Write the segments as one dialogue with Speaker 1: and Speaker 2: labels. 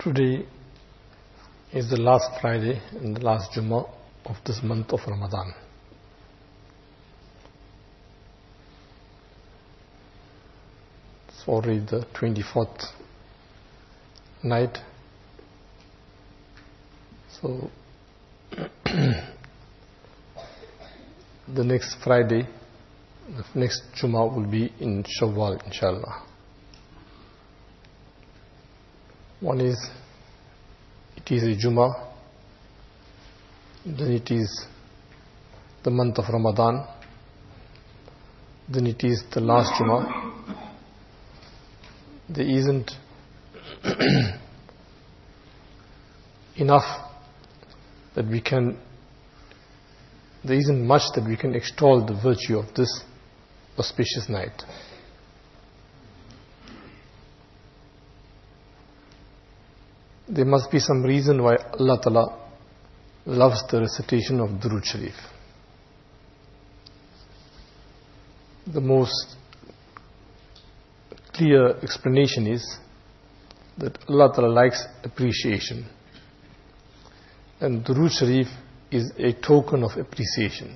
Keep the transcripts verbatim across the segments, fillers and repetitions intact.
Speaker 1: Today is the last Friday and the last Jummah of this month of Ramadan. It's already the twenty-fourth night. So the next Friday, the next Jummah will be in Shawwal, inshallah. One is, it is a Jummah, then it is the month of Ramadan, then it is the last Jummah. There isn't enough that we can, there isn't much that we can extol the virtue of this auspicious night. There must be some reason why Allah Ta'ala loves the recitation of Durood Sharif. The most clear explanation is that Allah Ta'ala likes appreciation, and Durood Sharif is a token of appreciation.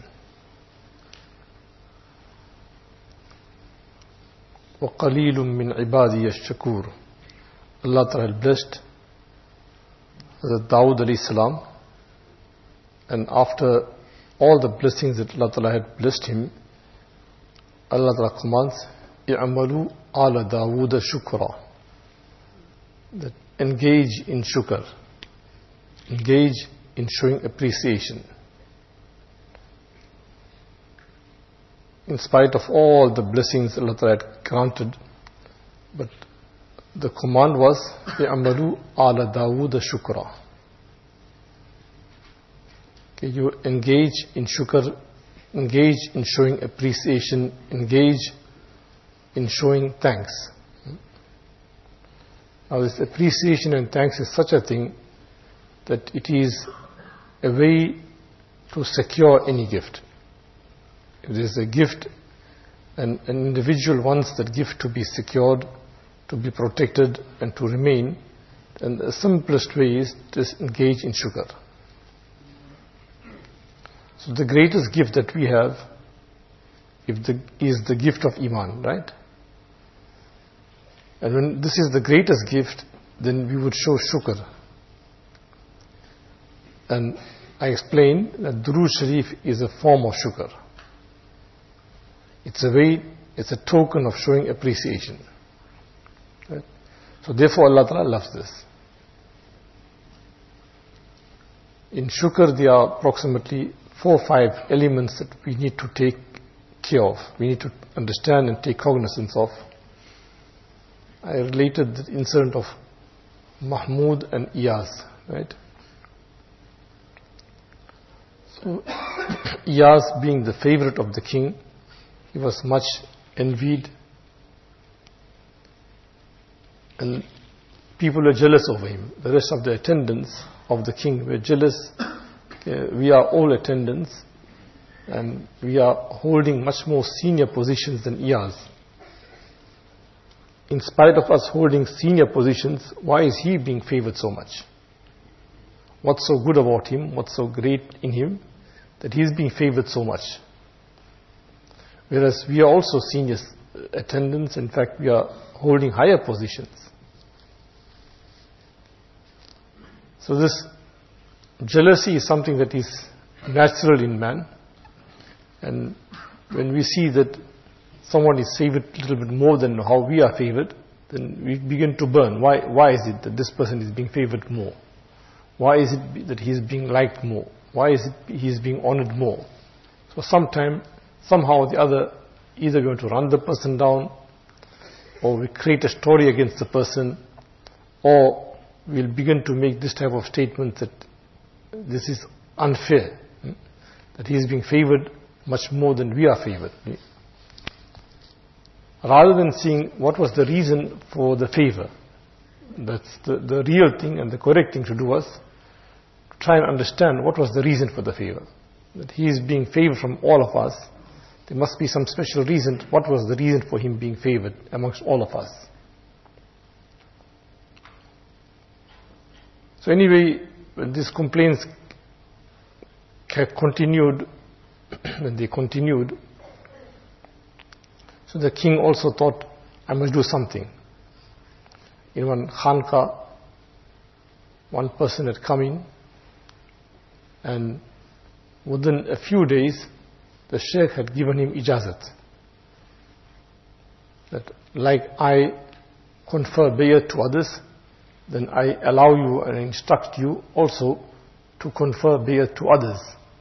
Speaker 1: وَقَلِيلٌ مِّنْ عِبَادِيَ الشَّكُورِ. Allah Ta'ala blessed Hazrat Dawood alayhi salam, and after all the blessings that Allah Ta'ala had blessed him, Allah Ta'ala commands, i'amalu ala Dawood shukra, that engage in shukr, engage in showing appreciation. In spite of all the blessings Allah Ta'ala had granted, but the command was, i'amalu ala Dawood shukra. Okay, you engage in shukr, engage in showing appreciation, engage in showing thanks. Now this appreciation and thanks is such a thing that it is a way to secure any gift. If there is a gift and an individual wants that gift to be secured, to be protected and to remain, then the simplest way is to engage in shukr. So the greatest gift that we have if the, is the gift of Iman, right? And when this is the greatest gift, then we would show shukr. And I explained that Durood Sharif is a form of shukr. It's a way, it's a token of showing appreciation. Right? So therefore Allah Ta'ala loves this. In shukr there are approximately four or five elements that we need to take care of. We need to understand and take cognizance of. I related the incident of Mahmud and Iyaz, right? So Iyaz, being the favorite of the king, he was much envied, and people were jealous over him. The rest of the attendants of the king were jealous. Uh, we are all attendants and we are holding much more senior positions than Iyaz. In spite of us holding senior positions, why is he being favored so much? What's so good about him? What's so great in him that he's being favored so much? Whereas we are also senior attendants. In fact, we are holding higher positions. So this jealousy is something that is natural in man, and when we see that someone is favored a little bit more than how we are favored, then we begin to burn. Why, why is it that this person is being favored more? Why is it that he is being liked more? Why is it he is being honored more? So sometime, somehow or the other, either going to run the person down, or we create a story against the person, or we'll begin to make this type of statement that this is unfair, that he is being favored much more than we are favored. Rather than seeing what was the reason for the favor, that's the, the real thing and the correct thing to do was to try and understand what was the reason for the favor. That he is being favored from all of us, there must be some special reason. What was the reason for him being favored amongst all of us? So anyway, when these complaints continued, when they continued, so the king also thought, I must do something. In one khanqa, one person had come in, and within a few days, the sheikh had given him ijazat. That like I confer bayat to others, then I allow you and instruct you also to confer bayat to others.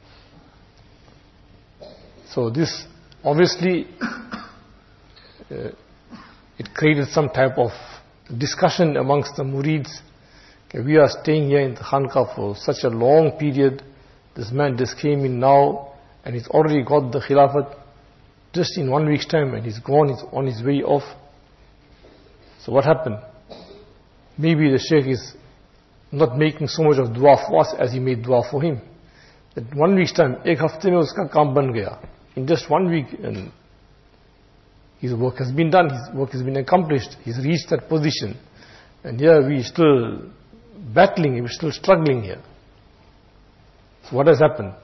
Speaker 1: So this obviously uh, it created some type of discussion amongst the murids. Okay, we are staying here in the khanqa for such a long period. This man just came in now and he's already got the khilafat just in one week's time, and he's gone, he's on his way off. So what happened? Maybe the sheikh is not making so much of dua for us as he made dua for him. That one week's time, ek hafte mein uska kaam ban gaya. In just one week, and his work has been done, his work has been accomplished, he's reached that position. And here we still battling, we're still struggling here. So what has happened?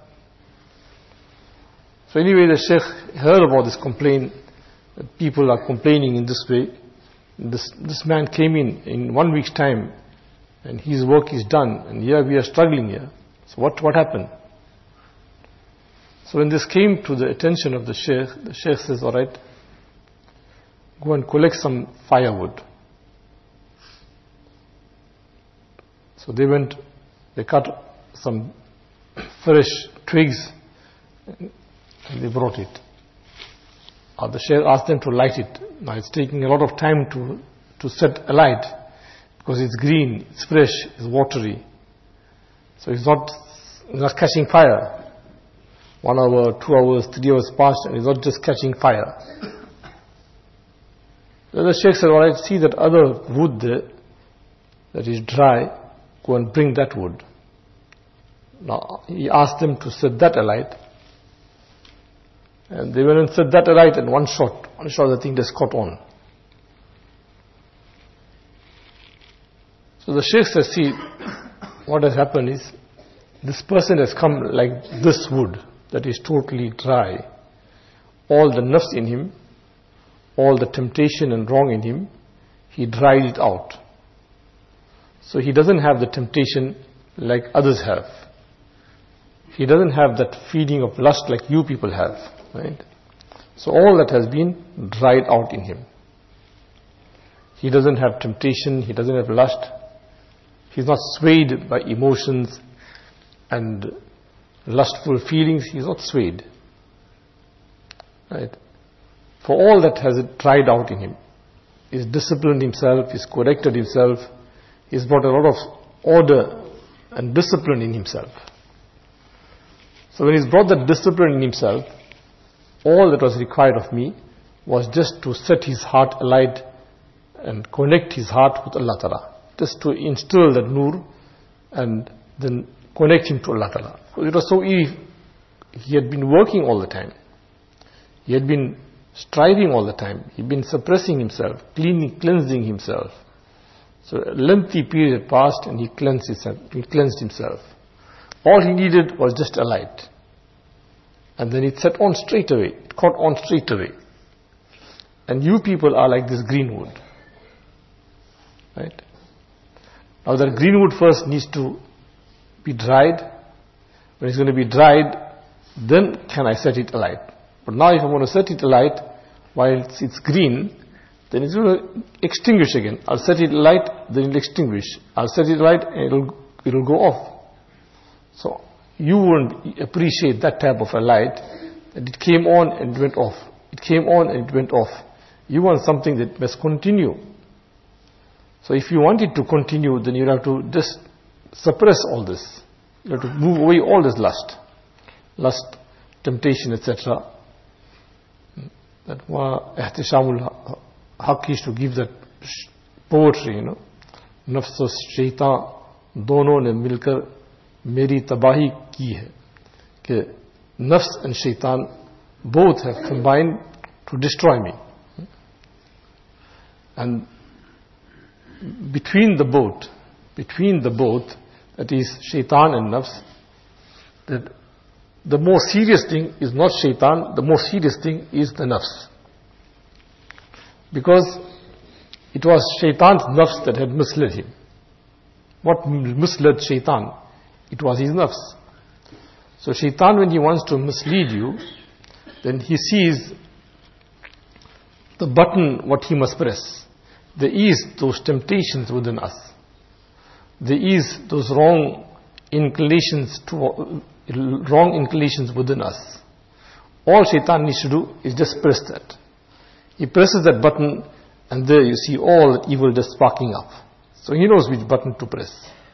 Speaker 1: So anyway, the sheikh heard about this complaint, that people are complaining in this way. This, this man came in in one week's time, and his work is done, and here we are struggling here. So what, what happened? So when this came to the attention of the sheikh, the sheikh says, all right, go and collect some firewood. So they went, they cut some fresh twigs, and they brought it. Uh, the sheikh asked them to light it. Now it's taking a lot of time to, to set a light, because it's green, it's fresh, it's watery. So it's not, it's not catching fire. One hour, two hours, three hours passed, and it's not just catching fire. Then the sheikh said, all right, see that other wood there, that is dry, go and bring that wood. Now he asked them to set that alight. And they went and set that alight, and one shot, one shot the thing just caught on. So the sheikh says, see, what has happened is, this person has come like this wood that is totally dry. All the nafs in him, all the temptation and wrong in him, he dried it out. So he doesn't have the temptation like others have. He doesn't have that feeling of lust like you people have. Right? So all that has been dried out in him. He doesn't have temptation, he doesn't have lust. He's not swayed by emotions and lustful feelings, he's not swayed. Right? For all that has dried out in him. He's disciplined himself, he's corrected himself, he's brought a lot of order and discipline in himself. So when he's brought that discipline in himself, all that was required of me was just to set his heart alight and connect his heart with Allah Ta'ala. Just to instill that nur and then connect him to Allah Ta'ala. So it was so easy. He had been working all the time. He had been striving all the time. He had been suppressing himself, cleaning, cleansing himself. So a lengthy period passed, and he cleansed himself. He cleansed himself. All he needed was just a light. And then it set on straight away. It caught on straight away. And you people are like this green wood. Right? Now that green wood first needs to be dried. When it's going to be dried, then can I set it alight. But now if I want to set it alight, while it's, it's green, then it's going to extinguish again. I'll set it alight, then it'll extinguish. I'll set it alight, and it'll, it'll go off. So you won't appreciate that type of a light, that it came on and it went off. It came on and it went off. You want something that must continue. So if you want it to continue, then you have to just suppress all this. You have to move away all this lust. Lust, temptation, et cetera. That Ihtishamul Haq used to give that poetry, you know. Nafs और शैतान दोनों ने मिलकर मेरी तबाही की है. कि nafs and shaitan both have combined to destroy me. And between the both, between the both, that is shaitan and nafs, that the more serious thing is not shaitan, the more serious thing is the nafs. Because it was shaitan's nafs that had misled him. What misled shaitan? It was his nafs. So shaitan, when he wants to mislead you, then he sees the button what he must press. There is those temptations within us. There is those wrong inclinations to wrong inclinations within us. All shaitan needs to do is just press that. He presses that button, and there you see all that evil just sparking up. So he knows which button to press.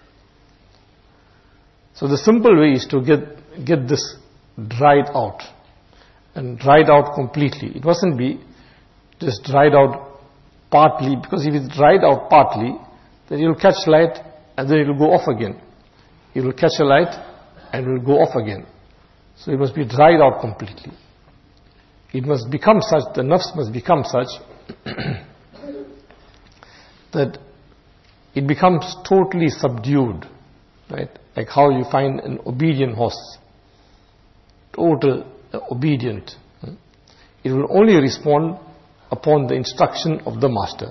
Speaker 1: So the simple way is to get get this dried out, and dried out completely. It mustn't be just dried out partly, because if it's dried out partly, then it will catch light and then it will go off again. It will catch a light and it will go off again. So it must be dried out completely. It must become such, the nafs must become such that it becomes totally subdued, right? Like how you find an obedient horse, total uh, obedient. It will only respond upon the instruction of the master.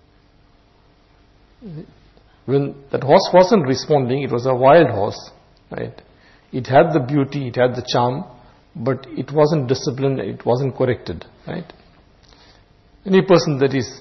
Speaker 1: When that horse wasn't responding, it was a wild horse, right? It had the beauty, it had the charm, but it wasn't disciplined, it wasn't corrected, right? Any person that is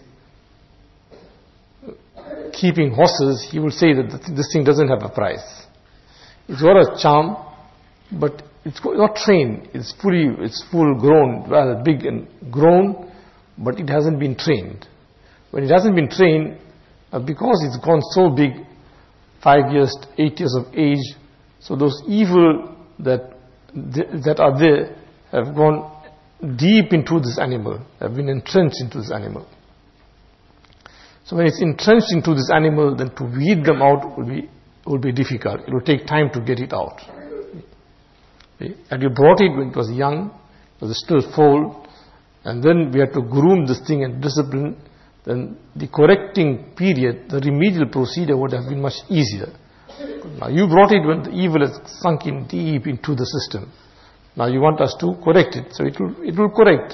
Speaker 1: keeping horses, he will say that this thing doesn't have a price. It's got a charm, but it's not trained. It's fully, it's full grown, well, big and grown, but it hasn't been trained. When it hasn't been trained, uh, because it's gone so big, five years, eight years of age, so those evil that that are there have gone deep into this animal, have been entrenched into this animal. So when it's entrenched into this animal, then to weed them out will be will be difficult. It will take time to get it out. And you brought it when it was young, it was still foal, and then we had to groom this thing and discipline, then the correcting period, the remedial procedure would have been much easier. Now you brought it when the evil has sunk in deep into the system. Now you want us to correct it, so it will it will correct.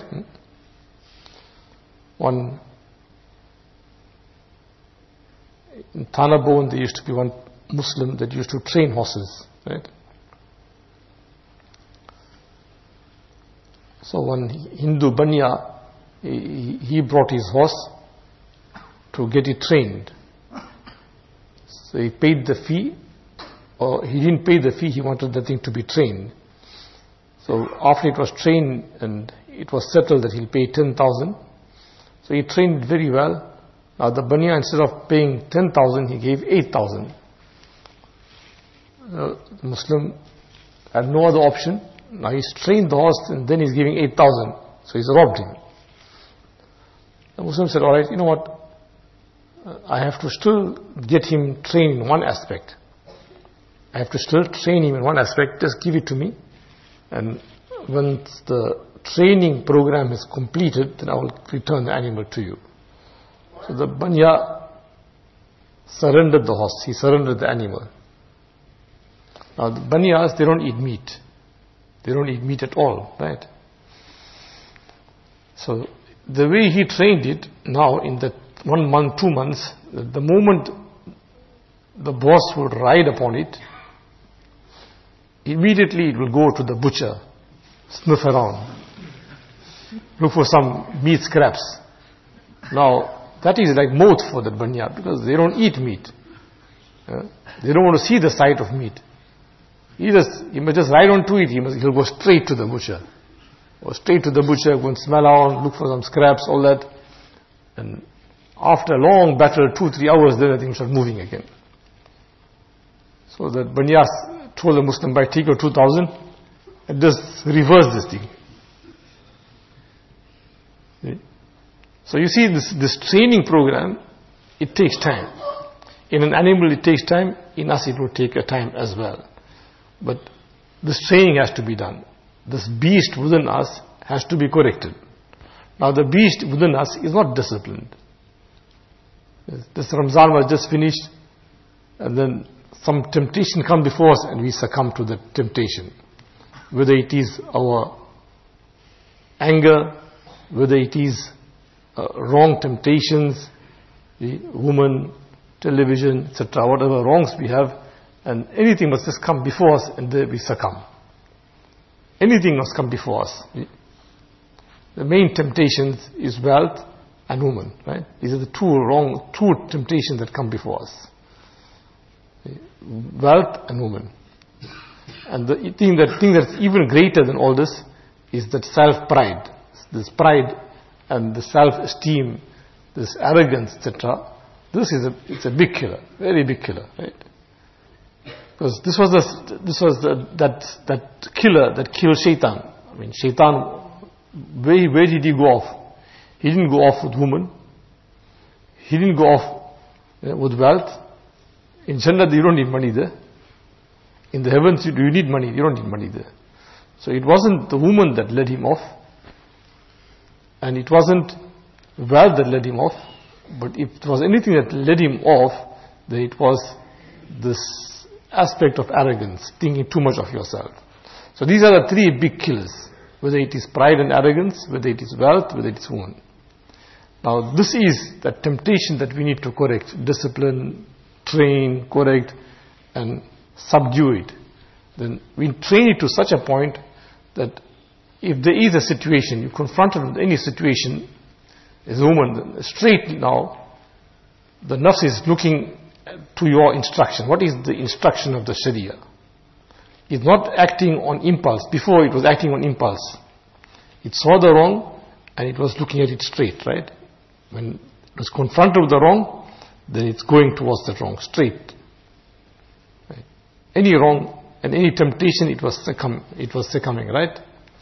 Speaker 1: One in Thanabone, there used to be one Muslim that used to train horses, right? So one Hindu Banya, he, he brought his horse to get it trained. So he paid the fee, or he didn't pay the fee, he wanted the thing to be trained. So after it was trained and it was settled that he'll pay ten thousand, so he trained it very well. Now the Banya, instead of paying ten thousand, he gave eight thousand. Uh, the Muslim had no other option. Now he's trained the horse and then he's giving eight thousand. So he's robbed him. The Muslim said, alright, you know what? Uh, I have to still get him trained in one aspect. I have to still train him in one aspect. Just give it to me. And once the training program is completed, then I will return the animal to you. So the Banya surrendered the horse. He surrendered the animal. Now the Banyas, they don't eat meat. They don't eat meat at all, right? So the way he trained it, now in that one month, two months, the moment the boss would ride upon it, immediately it will go to the butcher, sniff around, look for some meat scraps. Now that is like mouth for the Banya, because they don't eat meat. Uh, they don't want to see the sight of meat. He just, he must just ride onto it, he must, he'll go straight to the butcher. Go straight to the butcher, go and smell around, look for some scraps, all that. And after a long battle, two, three hours, then the thing starts moving again. So that Banyas told the Muslim, buy take your two thousand and just reverse this thing. See? So you see this, this training program, it takes time. In an animal it takes time, in us it will take a time as well. But this training has to be done. This beast within us has to be corrected. Now the beast within us is not disciplined. This Ramzan was just finished, and then some temptation comes before us and we succumb to the temptation. Whether it is our anger, whether it is uh, wrong temptations, the woman, television, et cetera, whatever wrongs we have, and anything must just come before us and there we succumb. Anything must come before us. The main temptations is wealth and woman, right? These are the two wrong, two temptations that come before us. Wealth and woman. And the thing that thing that's even greater than all this is that self-pride. This pride and the self-esteem, this arrogance, et cetera. This is a it's a big killer, very big killer, right? Because this was the this was the, that that killer that killed Shaitan. I mean, Shaitan. Where where did he go off? He didn't go off with woman. He didn't go off uh, with wealth. In Jannah, you don't need money there. In the heavens, you, you need money. You don't need money there. So it wasn't the woman that led him off, and it wasn't wealth that led him off. But if it was anything that led him off, then it was this aspect of arrogance, thinking too much of yourself. So these are the three big killers. Whether it is pride and arrogance, whether it is wealth, whether it is woman. Now this is the temptation that we need to correct, discipline, train, correct, and subdue it. Then we train it to such a point that if there is a situation, you confronted with any situation, as a woman, straight now, the nafs is looking to your instruction. What is the instruction of the Sharia? It's not acting on impulse. Before it was acting on impulse. It saw the wrong and it was looking at it straight, right? When it was confronted with the wrong, then it's going towards the wrong, straight. Right? Any wrong and any temptation, it was succumb, it was succumbing, right?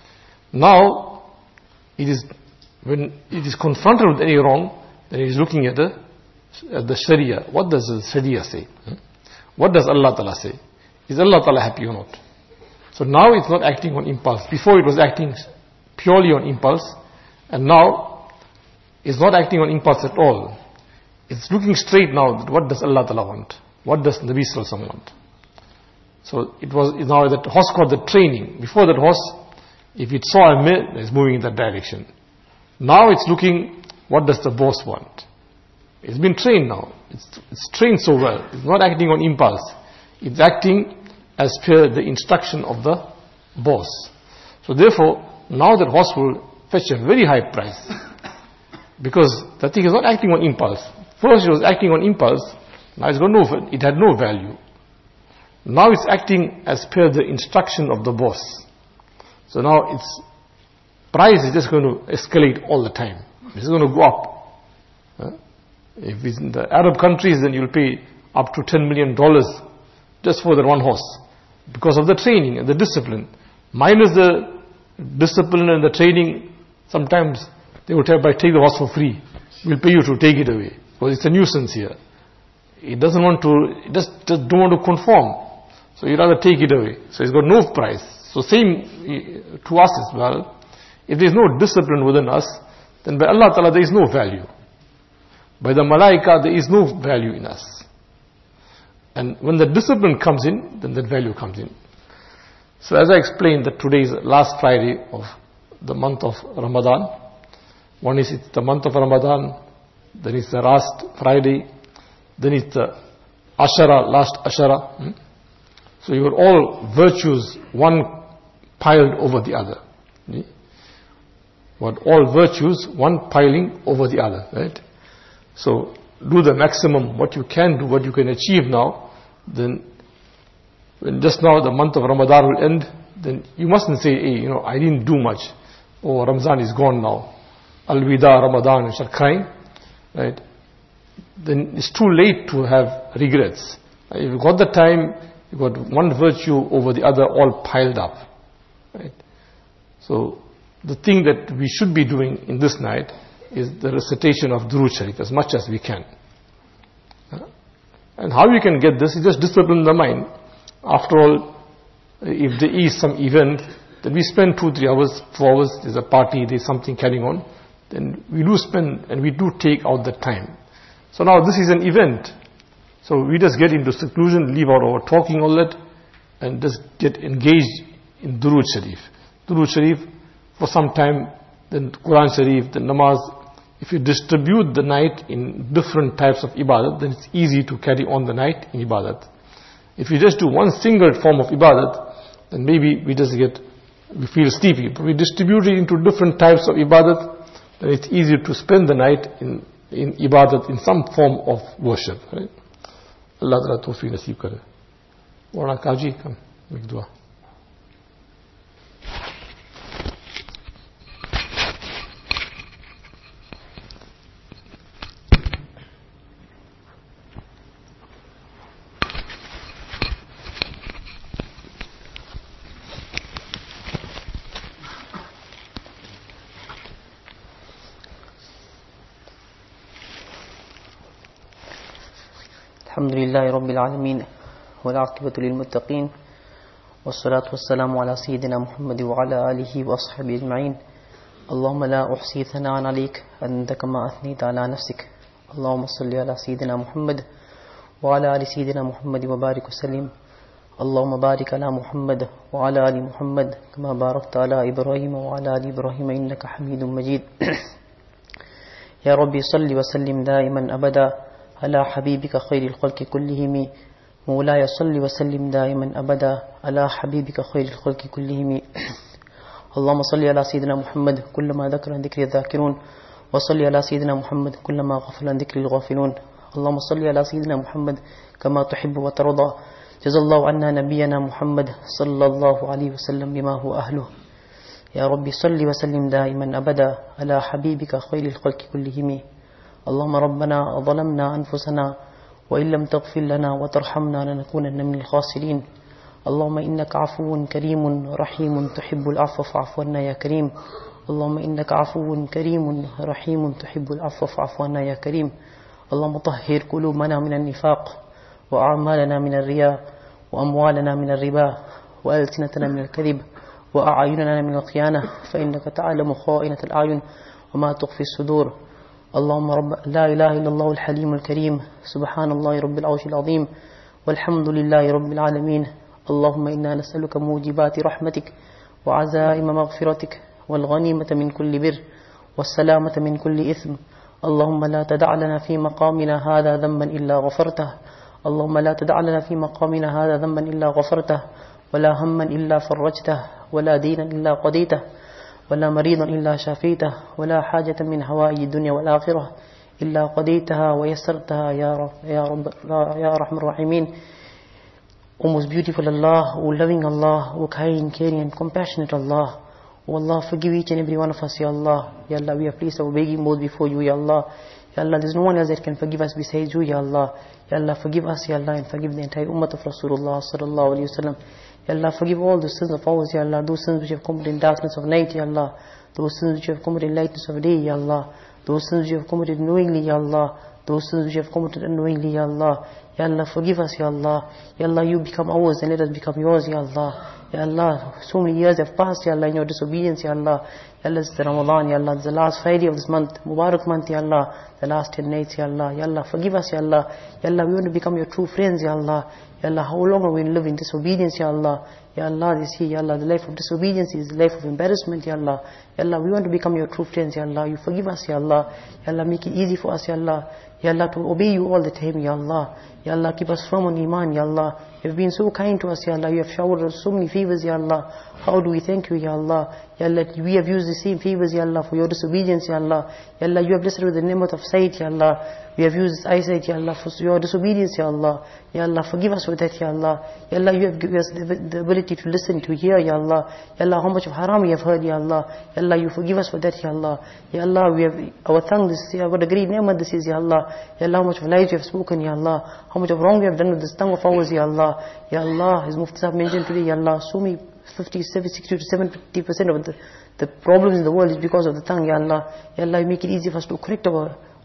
Speaker 1: Now, it is when it is confronted with any wrong, then it is looking at the at the Sharia. What does the Sharia say? Hmm? What does Allah Ta'ala say? Is Allah Ta'ala happy or not? So now it's not acting on impulse. Before it was acting purely on impulse, and now it's not acting on impulse at all. It's looking straight now. What does Allah Ta'ala want? What does Nabi Sallallahu Alaihi Wasallam want? So it was now that horse got the training. Before that horse, if it saw a mill, it's moving in that direction. Now it's looking, what does the boss want? It's been trained now. It's, it's trained so well. It's not acting on impulse. It's acting as per the instruction of the boss. So therefore, now that horse will fetch a very high price. Because the thing is not acting on impulse. First it was acting on impulse. Now it's got no, it had no value. Now it's acting as per the instruction of the boss. So now its price is just going to escalate all the time. It's going to go up. Huh? If it's in the Arab countries, then you'll pay up to ten million dollars just for that one horse. Because of the training and the discipline. Minus the discipline and the training, sometimes they would have, by take the horse for free. We'll pay you to take it away. Because it's a nuisance here. It doesn't want to, it just, just don't want to conform. So you'd rather take it away. So it's got no price. So same to us as well. If there is no discipline within us, then by Allah Ta'ala there is no value. By the Malaika there is no value in us. And when the discipline comes in, then that value comes in. So as I explained that today is last Friday of the month of Ramadan. One is it's the month of Ramadan, then it's the last Friday, then it's the Ashara, last Ashara. Hmm? So you are all virtues, one piled over the other. Hmm? What all virtues, one piling over the other, right? So do the maximum, what you can do, what you can achieve now. Then when just now the month of Ramadan will end, then you mustn't say, hey, you know, I didn't do much. Oh, Ramadan is gone now. Al-Wida Ramadan, and start crying, right? Then it's too late to have regrets. If you've got the time, you've got one virtue over the other all piled up, right? So the thing that we should be doing in this night is the recitation of Durood Sharif as much as we can. And how you can get this is just discipline the mind. After all, if there is some event, then we spend two, three hours, four hours, there's a party, there's something carrying on, then we do spend and we do take out the time. So now this is an event. So we just get into seclusion, leave out our talking all that, and just get engaged in Durood Sharif. Durood Sharif for some time, then Quran Sharif, then Namaz. If you distribute the night in different types of ibadat, then it's easy to carry on the night in ibadat. If you just do one single form of ibadat, then maybe we just get, we feel sleepy. But we distribute it into different types of ibadat, then it's easier to spend the night in, in ibadat, in some form of worship. Right? Allah Ta'ala tawfiq naseeb kare. Wala Kaji, come, make dua.
Speaker 2: الحمد لله رب العالمين والعاقبة للمتقين والصلاة والسلام على سيدنا محمد وعلى آله وأصحابه أجمعين. اللهم لا أحصي ثناء عليك أنت كما أثنيت على نفسك. اللهم صل على سيدنا محمد وعلى آل سيدنا محمد وبارك وسلم. اللهم بارك على محمد وعلى آل محمد كما باركت على إبراهيم وعلى آل إبراهيم إنك حميد مجيد. يا ربي صل وسلم دائما أبدا على حبيبك خير الخلق كلهم. مولاي صل وسلم دائما أبدا على حبيبك خير الخلق كلهم. اللهم صل على سيدنا محمد كلما ذكر عن ذكر الذاكرون، وصل على سيدنا محمد كلما غفل عن ذكر الغافلون. اللهم صل على سيدنا محمد كما تحب وترضى. جزا الله عنا نبينا محمد صلى الله عليه وسلم بما هو أهله. يا ربي صل وسلم دائما أبدا على حبيبك خير الخلق كلهم. اللهم ربنا ظلمنا أنفسنا وإن لم تغفر لنا وترحمنا لنكونن من الخاسرين. اللهم إنك عفو كريم رحيم تحب العفو فاعف عنا يا كريم. اللهم إنك عفو كريم رحيم تحب العفو فاعف عنا يا كريم. اللهم طهر قلوبنا من النفاق وأعمالنا من الرياء وأموالنا من الربا وألسنتنا من الكذب وأعيننا من الخيانة، فإنك تعلم خائنة الأعين وما تخفي الصدور. اللهم رب لا إله إلا الله الحليم الكريم، سبحان الله رب العرش العظيم، والحمد لله رب العالمين. اللهم إنا نسألك موجبات رحمتك وعزائم مغفرتك والغنيمة من كل بر والسلامة من كل إثم. اللهم لا تدع لنا في مقامنا هذا ذنبا إلا غفرته. اللهم لا تدع لنا في مقامنا هذا ذنبا إلا غفرته، ولا هما إلا فرجته، ولا دينا إلا قضيته، ولا مريضا إلا شافيته، ولا حاجة من حوائج الدنيا والآخرة إلا قضيتها ويسرتها يا رب يا رب يا أرحم الراحمين. O most beautiful Allah, O loving Allah, O kind, caring and compassionate Allah. O Allah, forgive each and every one of us, Ya Allah. Ya Allah, we are pleased our begging both before you, Ya Allah. Ya Allah, there's no one else that can forgive us besides you, Ya Allah. Ya Allah, forgive us, Ya Allah, and forgive the entire ummah of Rasulullah sallallahu alayhi wa sallam. Ya Allah, forgive all the sins of ours, Ya Allah, those sins which have committed in darkness of night, Ya Allah, those sins which have committed in lightness of day, Ya Allah, those sins which have committed knowingly, Ya Allah, those sins which have committed unknowingly, Ya Allah. Ya Allah, forgive us, Ya Allah. Ya Allah, you become ours and let us become yours, Ya Allah. Ya Allah, so many years have passed, Ya Allah, in your disobedience, Ya Allah. Ya Allah, it's the Ramadan, Ya Allah, it's the last Friday of this month, Mubarak month, Ya Allah, the last ten nights, Ya Allah. Ya Allah, forgive us, Ya Allah. Ya Allah, we want to become your true friends, Ya Allah. Ya Allah, how long are we going to live in disobedience, Ya Allah? Ya Allah, this here, Ya Allah, the life of disobedience is the life of embarrassment, Ya Allah. Ya Allah, we want to become your true friends, Ya Allah. You forgive us, Ya Allah. Ya Allah, make it easy for us, Ya Allah. Ya Allah, to obey you all the time, Ya Allah. Ya Allah, keep us firm on Iman, Ya Allah. You have been so kind to us, Ya Allah. You have showered us so many favors, Ya Allah. How do we thank you, Ya Allah? Ya Allah, we have used the same favors, Ya Allah, for your disobedience, Ya Allah. Ya Allah, you have blessed with the ni'mat of sight, Ya Allah. We have used eyesight, Ya Allah, for your disobedience, Ya Allah. Ya Allah, forgive us for that, Ya Allah. Ya Allah, you have given us the, the ability to listen, to hear, Ya Allah. Ya Allah, how much of haram we have heard, Ya Allah. Ya Allah, you forgive us for that, Ya Allah. Ya Allah, we have, our tongue, this, Ya, what a great ni'mat this is, Ya Allah. Ya Allah, how much of lies we have spoken, Ya Allah. How much of wrong we have done with this tongue of ours, Ya Allah. Ya Allah, as Mufti Sahib mentioned today, Ya Allah, so many fifty, sixty to seventy percent of the, the problems in the world is because of the tongue, Ya Allah. Ya Allah, you make it easy for us to correct our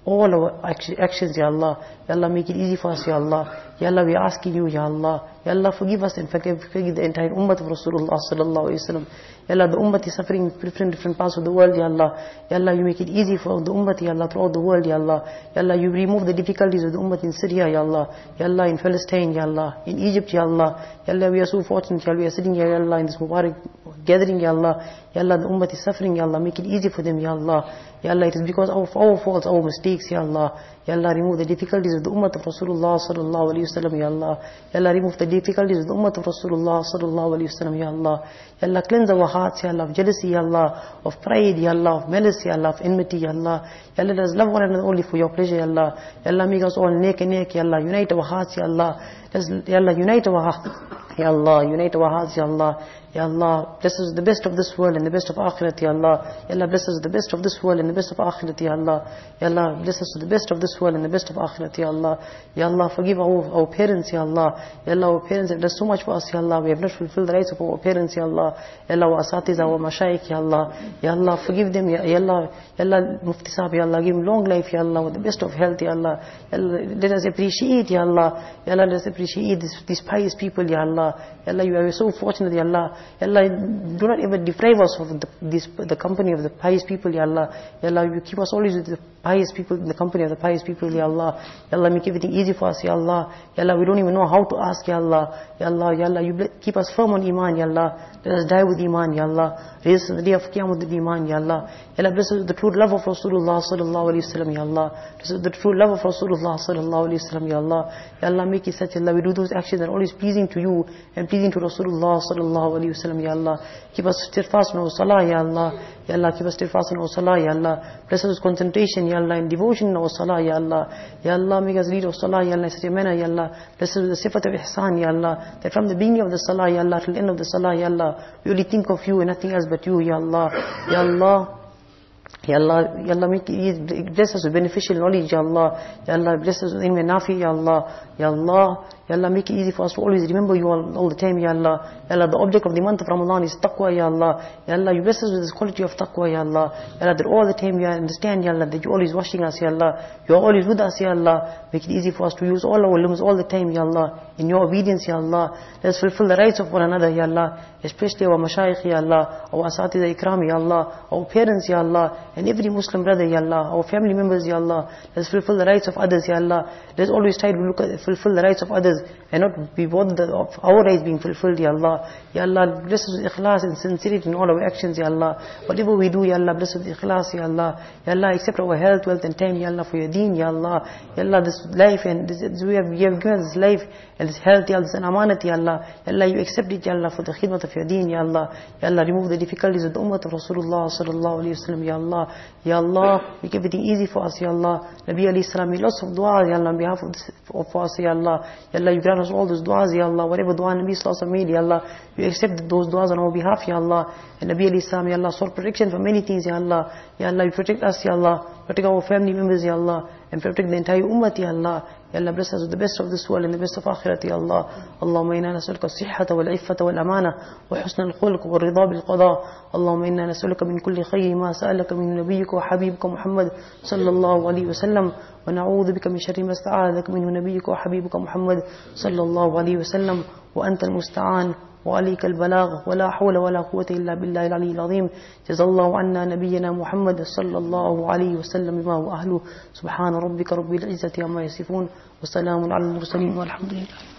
Speaker 2: all our actions, Ya Allah. Ya Allah, make it easy for us, Ya Allah. Ya Allah, we are asking you, Ya Allah. Ya Allah, forgive us and forgive, forgive the entire ummah of Rasulullah sallallahu alayhi wa sallam. Ya Allah, the ummah is suffering in different, different parts of the world, Ya Allah. Ya Allah, you make it easy for the ummah, Ya Allah, throughout the world, Ya Allah. Ya Allah, you remove the difficulties of the ummah in Syria, Ya Allah. Ya Allah, in Palestine, Ya Allah. In Egypt, Ya Allah. Ya Allah, we are so fortunate, Ya Allah, we are sitting here, Ya Allah, in this Mubarak gathering, Ya Allah. Ya Allah, the ummah is suffering, Ya Allah. Make it easy for them, Ya Allah. Ya Allah, it is because of our faults, our mistakes, Ya Allah. Ya Allah, remove the difficulties of the ummah of Rasulullah sallallahu alayhi wa sallam, Ya Allah. Ya Allah, remove the difficulties of the ummah of Rasulullah sallallahu alayhi wa sallam, Ya Allah. Ya Allah, cleanse our hearts, Ya Allah, of jealousy, Ya Allah, of pride, Ya Allah, of malice, Ya Allah, of enmity, Ya Allah. Ya Allah, let us love one another only for your pleasure, Ya Allah. Ya Allah, make us all neck and neck, Ya Allah. Unite our hearts, Ya Allah. Let us, Ya Allah, unite our hearts, Ya Allah. Unite our hearts, Ya Allah. Ya Allah, bless us with the best of this world and the best of akhirat, Ya Allah. Ya Allah, bless us with the best of this world and the best of akhirat, Ya Allah. Ya Allah, bless us with the best of this world and the best of akhirat, Ya Allah. Ya Allah, forgive our, our parents, Ya Allah. Ya Allah, our parents have done so much for us, Ya Allah. We have not fulfilled the rights of our parents, Ya Allah. Ya Allah, our asatiz, our mashayikh, Ya Allah. Ya Allah, forgive them, Ya Allah. Ya Allah, Mufti Sahib, Ya Allah, give him long life, Ya Allah, with the best of health, Ya Allah. Ya Allah, let us appreciate, Ya Allah. Ya Allah, let us appreciate this, these pious people, Ya Allah. Ya Allah, you are so fortunate, Ya Allah. Ya Allah, do not ever deprive us of the, this, the company of the pious people, Ya Allah. Ya Allah, you keep us always with the pious people, in the company of the pious people, Ya Allah. Ya Allah, make everything easy for us, Ya Allah. Ya Allah, we don't even know how to ask, Ya Allah. Ya Allah, Ya Allah, you keep us firm on Iman, Ya Allah. Let us die with Iman, Ya Allah. Raise us on the day of Qiyamah with Iman, Ya Allah. Ya Allah, bless us with the true love of Rasulullah sallallahu alayhi wa sallam, Ya Allah. Bless us with the true love of Rasulullah sallallahu alayhi wa sallam, Ya Allah. Ya Allah, make it such, Ya Allah, we do those actions that are always pleasing to you and pleasing to Rasulullah sallallahu alayhi wa sallam, Ya Allah. Keep us steadfast in our salah, Ya Allah. Ya Allah, keep us steadfast in our salah, Ya Allah. Bless us with concentration, Ya Allah, and devotion in our salah, Ya Allah. Ya Allah, make us lead our salah, Ya Allah, in such a manner, Ya Allah. Bless us with the sifat of ihsan, Ya Allah. That from the beginning of the salah, Ya Allah, till the end of the salah, Ya Allah, we only think of you and nothing else but you, Ya Allah. Ya Allah. Ya Allah, Ya Allah, make it, bless us with beneficial knowledge, Ya Allah. Ya Allah, bless us with ilm nafi, Ya Allah. Ya Allah, Ya Allah, make it easy for us to always remember you all, all the time, Ya Allah. Ya Allah, the object of the month of Ramadan is taqwa, Ya Allah. Ya Allah, you bless us with this quality of taqwa, Ya Allah. Ya Allah, that all the time we understand, Ya Allah, that you're always watching us, Ya Allah. You're always with us, Ya Allah. Make it easy for us to use all our limbs all the time, Ya Allah. In your obedience, Ya Allah. Let us fulfill the rights of one another, Ya Allah. Especially our mashayikh, Ya Allah. Our asatiza ikram, Ya Allah. Our parents, Ya Allah. And every Muslim brother, Ya Allah. Our family members, Ya Allah. Let us fulfill the rights of others, Ya Allah. Let us always try to look at, fulfill the rights of others and not be bothered of our rights being fulfilled, Ya Allah. Ya Allah, bless us with ikhlas and sincerity in all our actions, Ya Allah. Whatever we do, Ya Allah, bless us with ikhlas, Ya Allah. Ya Allah, accept our health, wealth and time, Ya Allah, for your deen, Ya Allah. Ya Allah, this life and this, we, have, we have given this life and this health, Ya Allah, this an amanat, Ya Allah. Ya Allah, you accept it, Ya Allah, for the khidmat of your deen, Ya Allah. Ya Allah, remove the difficulties of the ummah of Rasulullah sallallahu alayhi wa sallam, Ya Allah. Ya Allah, make everything easy for us, Ya Allah. Nabi alayhi salam, made lots of dua, Ya Allah, on behalf of, this, of us, Ya Allah. Ya Allah, you grant us all those du'as, Ya Allah. Whatever dua Nabi sallallahu alayhi wa sallam made, Ya Allah, you accept those du'as on our behalf, Ya Allah. And Nabi alayhi salam, Ya Allah, sought protection from many things, Ya Allah. Ya Allah, you protect us, Ya Allah. Protect our family members, Ya Allah. And protect the entire ummah, Ya Allah. Ya Allah, bless us with the best of this world and the best of akhirat, Ya Allah. Allahumma inna nas'aluka as-sihhata wal-iffata wal-amana wa husna al-khuluq wal-ridha bil-qada. Allahumma inna nas'aluka min kulli khayri ma sa'alaka min nabiyyika wa habibika Muhammad sallallahu alayhi wa sallam. Wa na'udhu bika min sharri ma sta'adaka minhu nabiyyika wa habibika Muhammad sallallahu alayhi wa sallam. Wa anta al-musta'an. وعليك البلاغ ولا حول ولا قوة إلا بالله العلي العظيم جزا الله عنا نبينا محمد صلى الله عليه وسلم بما هو أهله سبحان ربك رب العزة عما يصفون وسلام على المرسلين والحمد لله